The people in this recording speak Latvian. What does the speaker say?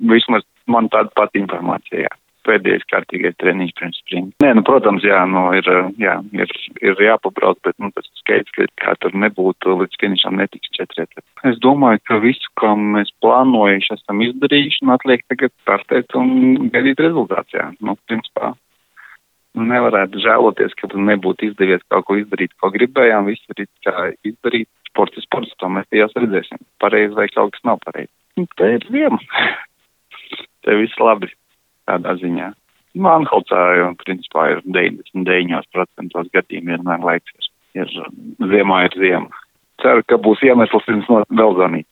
vismaz man tāda pati informācija, jā. Pēdējais kārtīgais treniņš pirms sprinta. Protams, ir jāpabrauc, bet tas skaits, ka kā tur nebūtu, līdz finišam netiks 4. Es domāju, ka visu, ko mēs plānojuši, esam izdarījuši, un atliek tagad startēt un gaidīt rezultāts, jā. Principā, nevarētu žēloties, ka nebūtu izdevies kaut ko izdarīt, ko gribējām, visu ir kā izdarīt. Sports, to mēs tajās redzēsim. Pareizi vai kaut kas nav pareizi. Te ir ziema. Te viss labi. Tādā ziņā. Anhaltā, principā, ir 99% gadījumi vienmēr laiks ir ziemā ir ziema. Ceru, ka būs iemesls pirms vēl zvanīt.